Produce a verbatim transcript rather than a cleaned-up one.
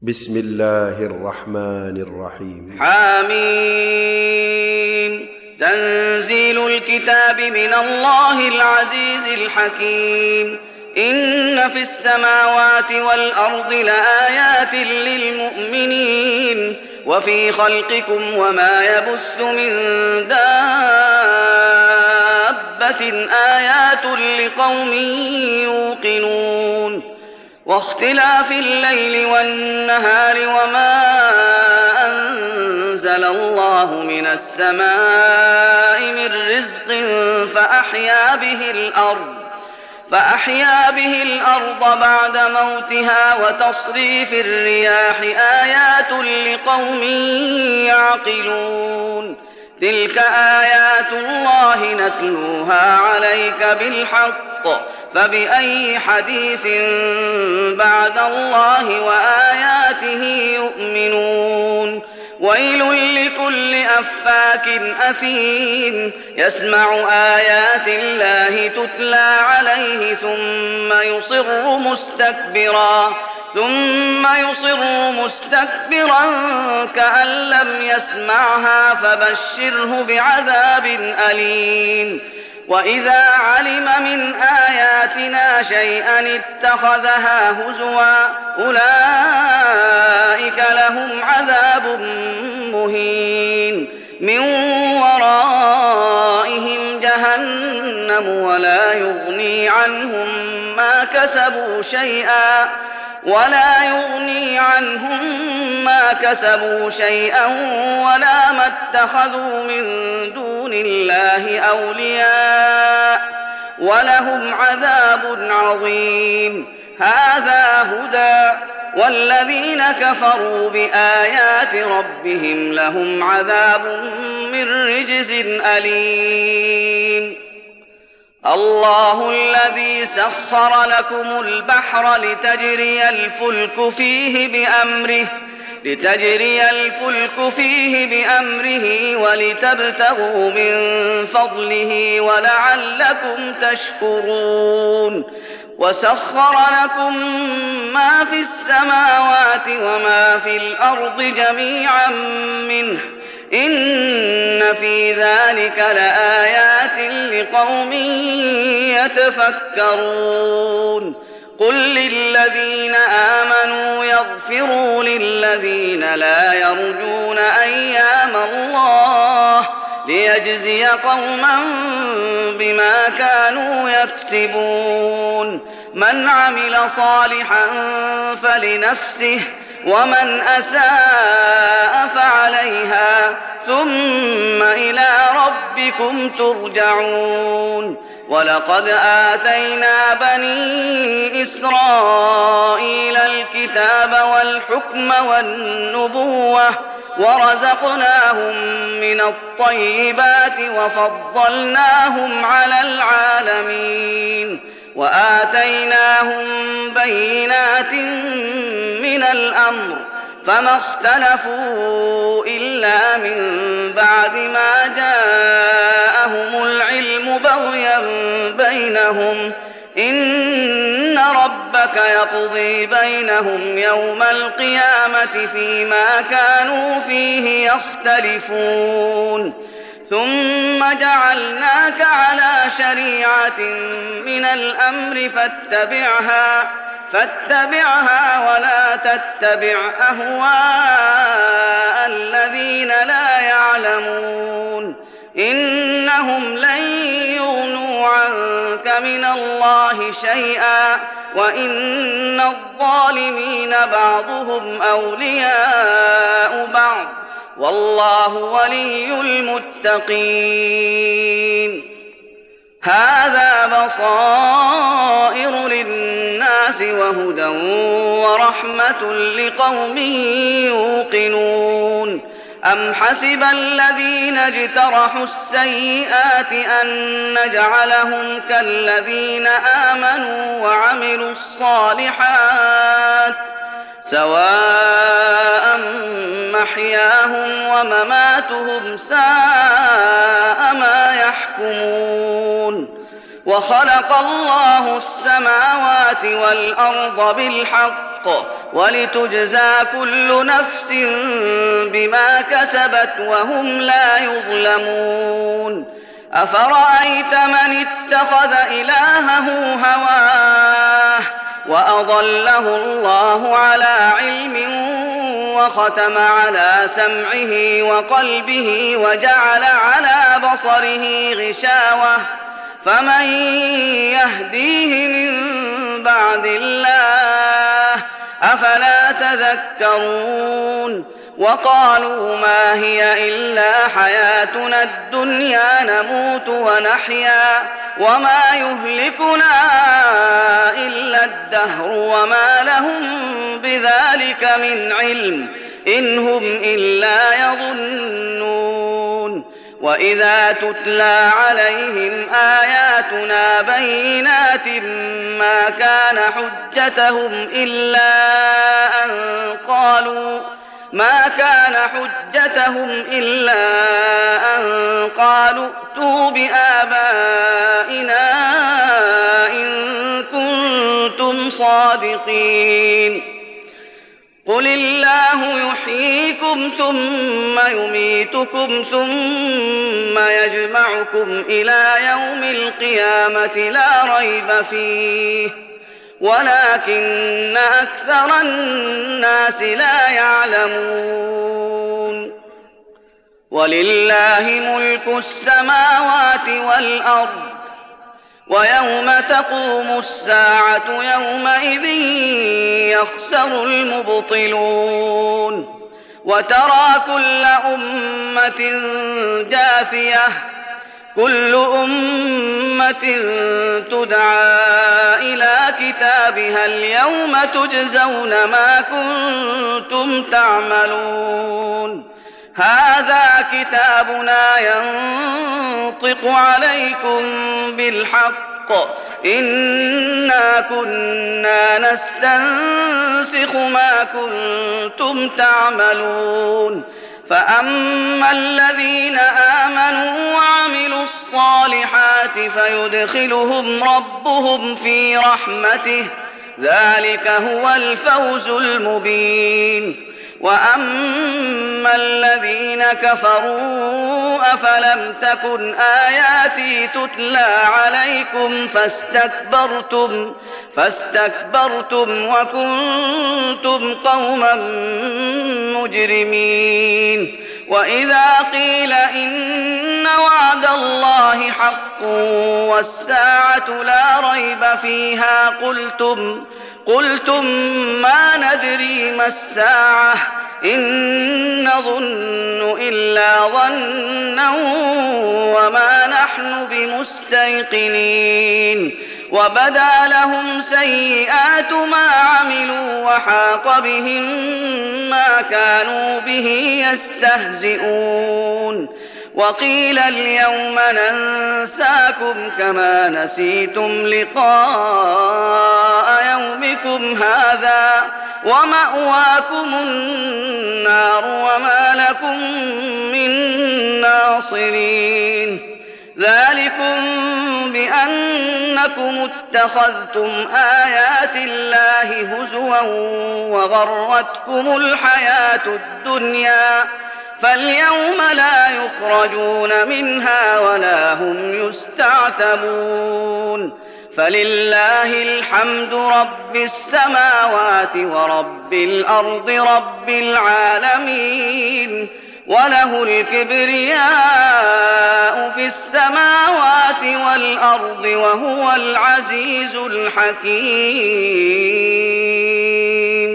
بسم الله الرحمن الرحيم. حميم. تنزيل الكتاب من الله العزيز الحكيم. إن في السماوات والأرض لآيات للمؤمنين وفي خلقكم وما يبث من دابة آيات لقوم يوقنون. واختلاف الليل والنهار وما أنزل الله من السماء من رزق فأحيا به الأرض فأحيا به الأرض بعد موتها وتصريف الرياح آيات لقوم يعقلون. تلك آيات الله نتلوها عليك بالحق فبأي حديث بعد الله وآياته يؤمنون. ويل لكل أفاك أثيم يسمع آيات الله تتلى عليه ثم يصر مستكبرا ثم يصر مستكبرا كأن لم يسمعها فبشره بعذاب أليم. وإذا علم من آياتنا شيئا اتخذها هزوا أولئك لهم عذاب مهين من ورائهم جهنم ولا يغني عنهم ما كسبوا شيئا ولا يغني عنهم ما كسبوا شيئا ولا ما اتخذوا من دون الله أولياء ولهم عذاب عظيم. هذا هدى والذين كفروا بآيات ربهم لهم عذاب من رجز أليم. الله الذي سخر لكم البحر لتجري الفلك فيه بأمره لتجري الفلك فيه بأمره ولتبتغوا من فضله ولعلكم تشكرون. وسخر لكم ما في السماوات وما في الأرض جميعا منه إن في ذلك لآيات لقوم يتفكرون. قل للذين آمنوا يغفروا للذين لا يرجون أيام الله ليجزي قوما بما كانوا يكسبون. من عمل صالحا فلنفسه ومن أساء فعليها ثم إلى ربكم ترجعون. ولقد آتينا بني إسرائيل الكتاب والحكم والنبوة ورزقناهم من الطيبات وفضلناهم على العالمين وآتيناهم بينات من الأمر فما اختلفوا إلا من بعد ما جاءهم العلم بغيا بينهم إن ربك يقضي بينهم يوم القيامة فيما كانوا فيه يختلفون. ثم جعلناك على شريعة من الأمر فاتبعها فاتبعها ولا تتبع أهواء الذين لا يعلمون إنهم لن يغنوا عنك من الله شيئا وإن الظالمين بعضهم أولياء بعض والله ولي المتقين. هذا بصائر للناس وهدى ورحمة لقوم يوقنون. أم حسب الذين اجترحوا السيئات أن نجعلهم كالذين آمنوا وعملوا الصالحات سواء محياهم ومماتهم ساء ما يحكمون. وخلق الله السماوات والأرض بالحق ولتجزى كل نفس بما كسبت وهم لا يظلمون أفرأيت من اتخذ إلهه هواه وأضله الله على علم وختم على سمعه وقلبه وجعل على بصره غشاوة فمن يهديه من بعد الله أفلا تذكرون وقالوا ما هي إلا حياتنا الدنيا نموت ونحيا وما يهلكنا إلا الدهر وما لهم بذلك من علم إن هم إلا يظنون وإذا تتلى عليهم آياتنا بينات ما كان حجتهم إلا أن قالوا ما كان حجتهم إلا أن قالوا ائتوا بآبائنا إن كنتم صادقين قل الله يحييكم ثم يميتكم ثم يجمعكم إلى يوم القيامة لا ريب فيه ولكن أكثر الناس لا يعلمون ولله ملك السماوات والأرض ويوم تقوم الساعة يومئذ يخسر المبطلون وترى كل أمة جاثية كل أمة تدعى إلى كتابها اليوم تجزون ما كنتم تعملون هذا كتابنا ينطق عليكم بالحق إنا كنا نستنسخ ما كنتم تعملون فأما الذين آمنوا وعملوا الصالحات فيدخلهم ربهم في رحمته ذلك هو الفوز المبين وأما الذين كفروا أفلم تكن آياتي تتلى عليكم فاستكبرتم فاستكبرتم وكنتم قوما مجرمين وإذا قيل إن وعد الله حق والساعة لا ريب فيها قلتم قلتم ما ندري ما الساعة إن نظن إلا ظنا وما نحن بمستيقنين وبدا لهم سيئات ما عملوا وحاق بهم ما كانوا به يستهزئون وقيل اليوم ننساكم كما نسيتم لقاء يومكم هذا ومأواكم النار وما لكم من ناصرين ذلكم بأنكم اتخذتم آيات الله هزوا وغرتكم الحياة الدنيا فاليوم لا يخرجون منها ولا هم يستعتبون فلله الحمد رب السماوات ورب الأرض رب العالمين وله الكبرياء في السماوات والأرض وهو العزيز الحكيم.